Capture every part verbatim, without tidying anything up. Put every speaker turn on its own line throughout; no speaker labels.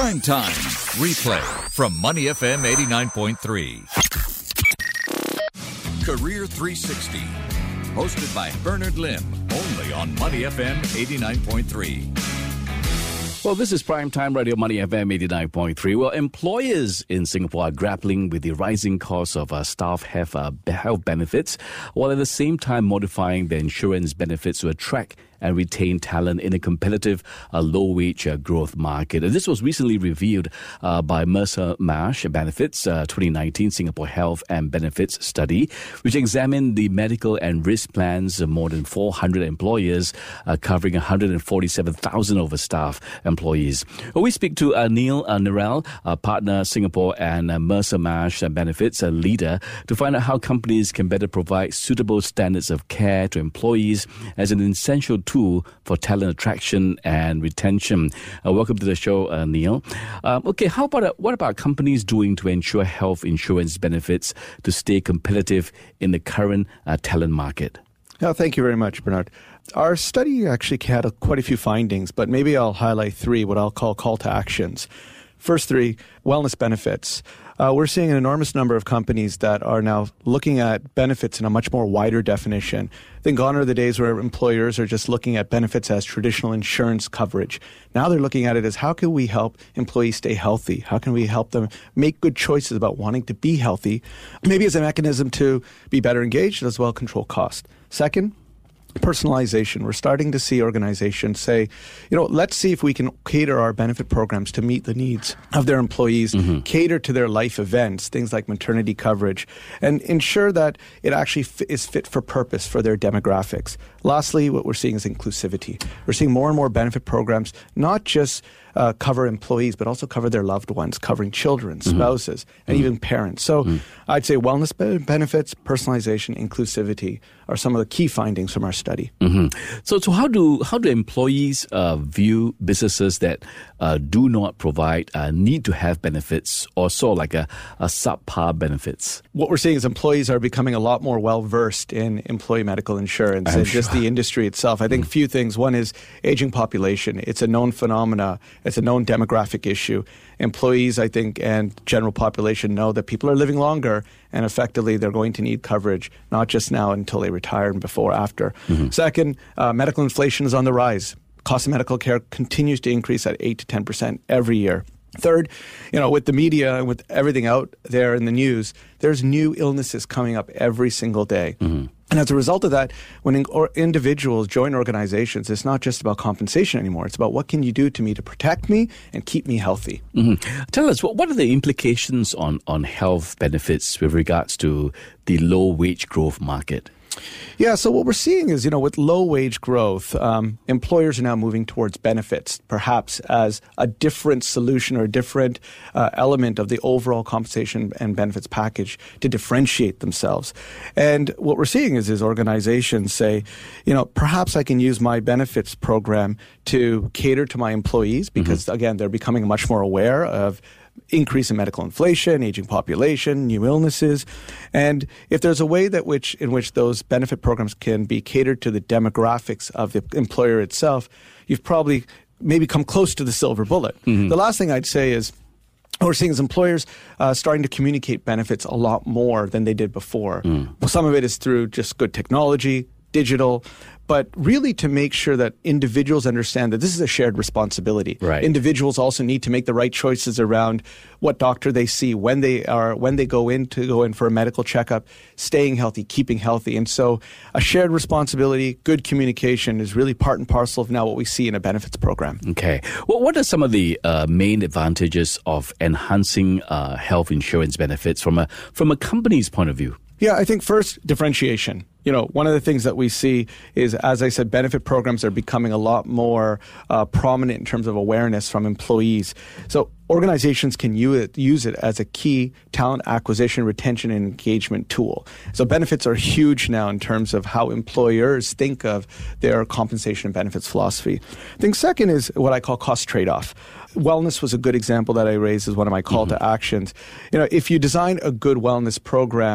Prime Time Replay from Money F M eighty-nine point three. Career three sixty. Hosted by Bernard Lim. Only on Money F M eighty-nine point three.
Well, this is Prime Time Radio Money F M eighty-nine point three. Well, employers in Singapore are grappling with the rising cost of uh, staff health, uh, health benefits, while at the same time modifying their insurance benefits to attract and retain talent in a competitive uh, low-wage uh, growth market. And this was recently revealed uh, by Mercer Marsh Benefits uh, twenty nineteen Singapore Health and Benefits Study, which examined the medical and risk plans of more than four hundred employers, uh, covering one hundred forty-seven thousand of staff employees. Well, we speak to uh, Neil uh, Narell, uh, partner Singapore and uh, Mercer Marsh Benefits, a leader, to find out how companies can better provide suitable standards of care to employees as an essential tool for talent attraction and retention. Uh, welcome to the show, uh, Neil. Um, okay, how about uh, what about companies doing to ensure health insurance benefits to stay competitive in the current uh, talent market?
Yeah, thank you very much, Bernard. Our study actually had a, quite a few findings, but maybe I'll highlight three, what I'll call call to actions. First three, wellness benefits. Uh, we're seeing an enormous number of companies that are now looking at benefits in a much more wider definition. I think gone are the days where employers are just looking at benefits as traditional insurance coverage. Now they're looking at it as how can we help employees stay healthy? How can we help them make good choices about wanting to be healthy? Maybe as a mechanism to be better engaged as well control cost. Second, personalization. We're starting to see organizations say, you know, let's see if we can cater our benefit programs to meet the needs of their employees, mm-hmm. cater to their life events, things like maternity coverage, and ensure that it actually f- is fit for purpose for their demographics. Lastly, what we're seeing is inclusivity. We're seeing more and more benefit programs, not just uh, cover employees, but also cover their loved ones, covering children, spouses, mm-hmm. and mm-hmm. even parents. So mm-hmm. I'd say wellness benefits, personalization, inclusivity are some of the key findings from our study.
Mm-hmm. So, so how do how do employees uh, view businesses that uh, do not provide uh, need to have benefits, or sort of like a, a subpar benefits?
What we're seeing is employees are becoming a lot more well versed in employee medical insurance
I'm
and
sure.
just the industry itself. I think a mm. few things. One is aging population. It's a known phenomena. It's a known demographic issue. Employees, I think, and general population know that people are living longer, and effectively they're going to need coverage, not just now until they retire and before, after. Mm-hmm. Second, uh, medical inflation is on the rise. Cost of medical care continues to increase at eight to ten percent every year. Third, you know, with the media and with everything out there in the news, there's new illnesses coming up every single day. Mm-hmm. And as a result of that, when in, or individuals join organizations, it's not just about compensation anymore. It's about what can you do to me to protect me and keep me healthy.
Mm-hmm. Tell us, what, what are the implications on, on health benefits with regards to the low-wage growth market?
Yeah, so what we're seeing is, you know, with low wage growth, um, employers are now moving towards benefits, perhaps as a different solution or a different uh, element of the overall compensation and benefits package to differentiate themselves. And what we're seeing is, is organizations say, you know, perhaps I can use my benefits program to cater to my employees because, mm-hmm. again, they're becoming much more aware of increase in medical inflation, aging population, new illnesses. And if there's a way that which in which those benefit programs can be catered to the demographics of the employer itself, you've probably maybe come close to the silver bullet. Mm-hmm. The last thing I'd say is what we're seeing is employers uh, starting to communicate benefits a lot more than they did before. Mm. Well, some of it is through just good technology, digital, but really to make sure that individuals understand that this is a shared responsibility.
Right.
Individuals also need to make the right choices around what doctor they see, when they are, when they go in to go in for a medical checkup, staying healthy, keeping healthy. And so a shared responsibility, good communication is really part and parcel of now what we see in a benefits program.
Okay. Well, what are some of the uh, main advantages of enhancing uh, health insurance benefits from a from a company's point of view?
Yeah, I think first, differentiation. You know, one of the things that we see is, as I said, benefit programs are becoming a lot more uh, prominent in terms of awareness from employees. So organizations can use it, use it as a key talent acquisition, retention, and engagement tool. So benefits are huge now in terms of how employers think of their compensation and benefits philosophy. I think second is what I call cost trade-off. Wellness was a good example that I raised as one of my call mm-hmm. to actions. You know, if you design a good wellness program,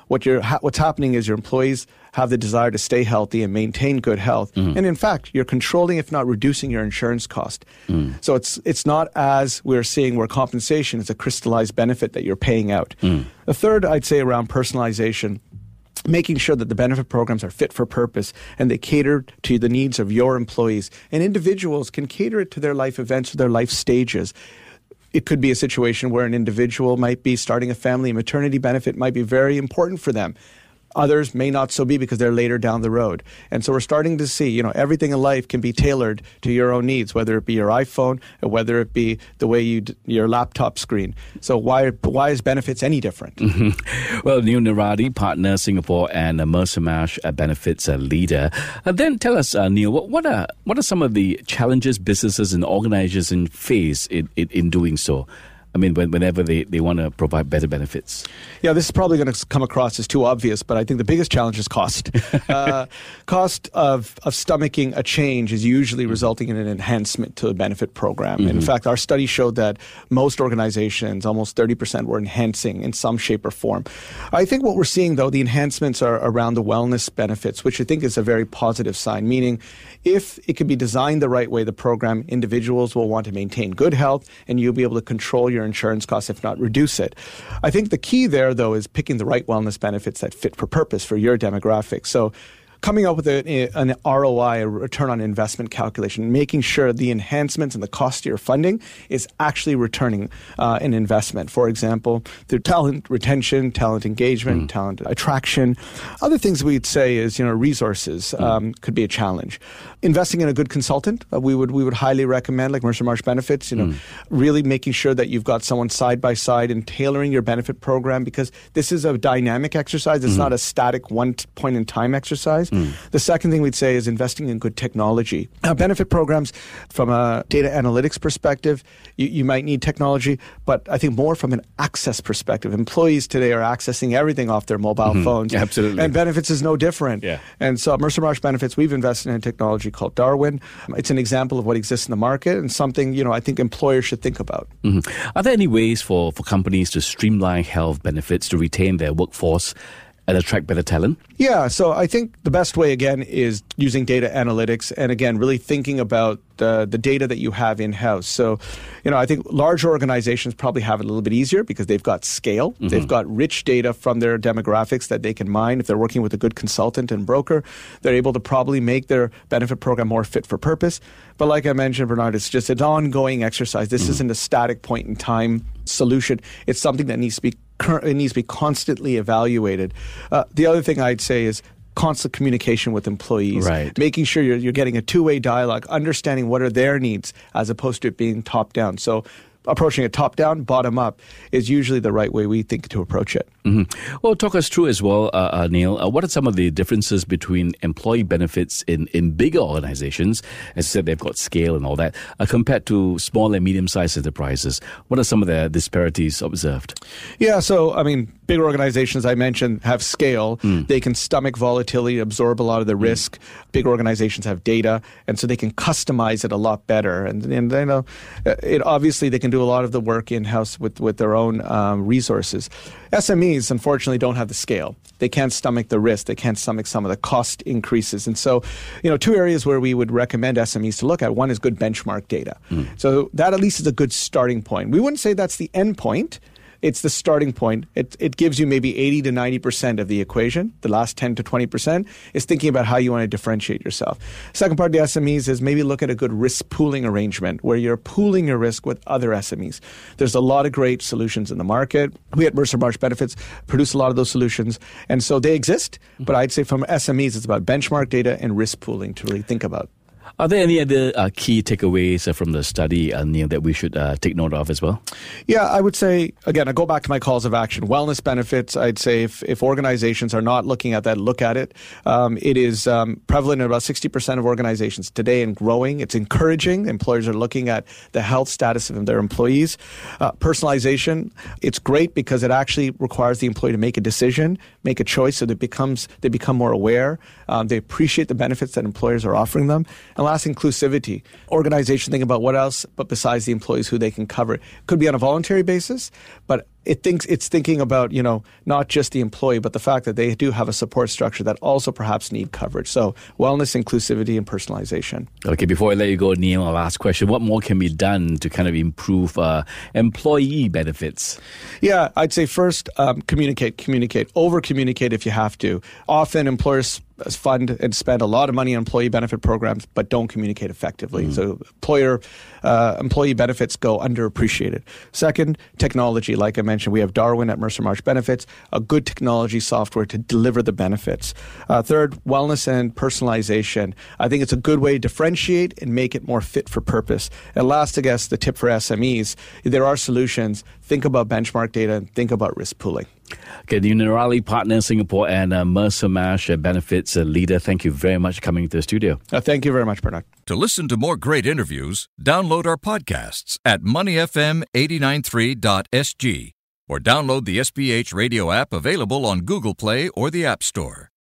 what you're ha- what's happening is your employees have the desire to stay healthy and maintain good health. Mm. And in fact, you're controlling, if not reducing, your insurance cost. Mm. So it's it's not as we're seeing where compensation is a crystallized benefit that you're paying out. Mm. The third, I'd say, around personalization, making sure that the benefit programs are fit for purpose and they cater to the needs of your employees. And individuals can cater it to their life events or their life stages. It could be a situation where an individual might be starting a family, and maternity benefit might be very important for them. Others may not so be because they're later down the road. And so we're starting to see, you know, everything in life can be tailored to your own needs, whether it be your iPhone or whether it be the way you d- your laptop screen. So why why is benefits any different?
Mm-hmm. Well, Neil Naradi, partner Singapore and uh, Mercer Marsh uh, benefits uh, leader. Uh, then tell us, uh, Neil, what, what are what are some of the challenges businesses and organizations face in, in, in doing so? I mean, when, whenever they, they want to provide better benefits.
Yeah, this is probably going to come across as too obvious, but I think the biggest challenge is cost. uh, cost of, of stomaching a change is usually resulting in an enhancement to the benefit program. Mm-hmm. And in fact, our study showed that most organizations, almost thirty percent, were enhancing in some shape or form. I think what we're seeing, though, the enhancements are around the wellness benefits, which I think is a very positive sign, meaning if it can be designed the right way, the program, individuals will want to maintain good health and you'll be able to control your insurance costs, if not reduce it. I think the key there, though, is picking the right wellness benefits that fit for purpose for your demographic. So coming up with a, an R O I, a return on investment calculation, making sure the enhancements and the cost to your funding is actually returning uh, an investment. For example, through talent retention, talent engagement, mm. talent attraction. Other things we'd say is, you know, resources um, mm. could be a challenge. Investing in a good consultant, uh, we would we would highly recommend, like Mercer Marsh Benefits, you know, mm. really making sure that you've got someone side by side and tailoring your benefit program, because this is a dynamic exercise. It's mm. not a static one point in time exercise. Mm. The second thing we'd say is investing in good technology. Uh, benefit programs, from a data analytics perspective, you, you might need technology, but I think more from an access perspective. Employees today are accessing everything off their mobile mm-hmm. phones.
Absolutely.
And benefits is no different.
Yeah.
And so at Mercer Marsh Benefits, we've invested in a technology called Darwin. It's an example of what exists in the market and something, you know, I think employers should think about.
Mm-hmm. Are there any ways for, for companies to streamline health benefits to retain their workforce and attract better talent?
Yeah, so I think the best way, again, is using data analytics and, again, really thinking about the, the data that you have in-house. So, you know, I think larger organizations probably have it a little bit easier because they've got scale. Mm-hmm. They've got rich data from their demographics that they can mine. If they're working with a good consultant and broker, they're able to probably make their benefit program more fit for purpose. But like I mentioned, Bernard, it's just an ongoing exercise. This mm-hmm. isn't a static point in time solution. It's something that needs to be it needs to be constantly evaluated. Uh, the other thing I'd say is constant communication with employees,
right.
making sure you're, you're getting a two-way dialogue, understanding what are their needs as opposed to it being top-down. So approaching it top-down, bottom-up is usually the right way we think to approach it.
Mm-hmm. Well, talk us through as well, uh, uh, Neil. Uh, what are some of the differences between employee benefits in, in bigger organizations, as I said, they've got scale and all that, uh, compared to small and medium-sized enterprises? What are some of the disparities observed?
Yeah, so, I mean, bigger organizations, I mentioned, have scale. Mm. They can stomach volatility, absorb a lot of the risk. Mm. Big organizations have data, and so they can customize it a lot better. And, and you know, it obviously they can do a lot of the work in-house with, with their own um, resources. S M Es, unfortunately, don't have the scale. They can't stomach the risk. They can't stomach some of the cost increases. And so, you know, two areas where we would recommend S M Es to look at. One is good benchmark data. Mm. So that at least is a good starting point. We wouldn't say that's the end point. It's the starting point. It it gives you maybe eighty to ninety percent of the equation. The last ten to twenty percent is thinking about how you want to differentiate yourself. Second part of the S M Es is maybe look at a good risk pooling arrangement where you're pooling your risk with other S M Es. There's a lot of great solutions in the market. We at Mercer Marsh Benefits produce a lot of those solutions. And so they exist. But I'd say from S M Es, it's about benchmark data and risk pooling to really think about.
Are there any other uh, key takeaways uh, from the study, uh, Neil, that we should uh, take note of as well?
Yeah, I would say, again, I go back to my calls of action. Wellness benefits, I'd say if, if organizations are not looking at that, look at it. Um, it is um, prevalent in about sixty percent of organizations today and growing. It's encouraging. Employers are looking at the health status of their employees. Uh, personalization, it's great because it actually requires the employee to make a decision, make a choice, so that it becomes, they become more aware. Um, they appreciate the benefits that employers are offering them. And last, inclusivity. Organizations think about what else, but besides the employees, who they can cover. It could be on a voluntary basis, but it thinks it's thinking about, you know, not just the employee, but the fact that they do have a support structure that also perhaps need coverage. So wellness, inclusivity, and personalization.
Okay, before I let you go, Neil, our last question. What more can be done to kind of improve uh, employee benefits?
Yeah, I'd say first, um, communicate, communicate, over-communicate if you have to. Often employers fund and spend a lot of money on employee benefit programs, but don't communicate effectively. Mm. So employer uh, employee benefits go underappreciated. Second, technology. Like I mentioned, we have Darwin at Mercer Marsh Benefits, a good technology software to deliver the benefits. Uh, third, wellness and personalization. I think it's a good way to differentiate and make it more fit for purpose. And last, I guess, the tip for S M Es. There are solutions. Think about benchmark data and think about risk pooling.
Okay, the Nirali Partner in Singapore and uh, Mercer Marsh uh, Benefits uh, leader, thank you very much for coming to the studio.
Uh, thank you very much, Bernard.
To listen to more great interviews, download our podcasts at money f m eight nine three dot s g or download the S B H radio app available on Google Play or the App Store.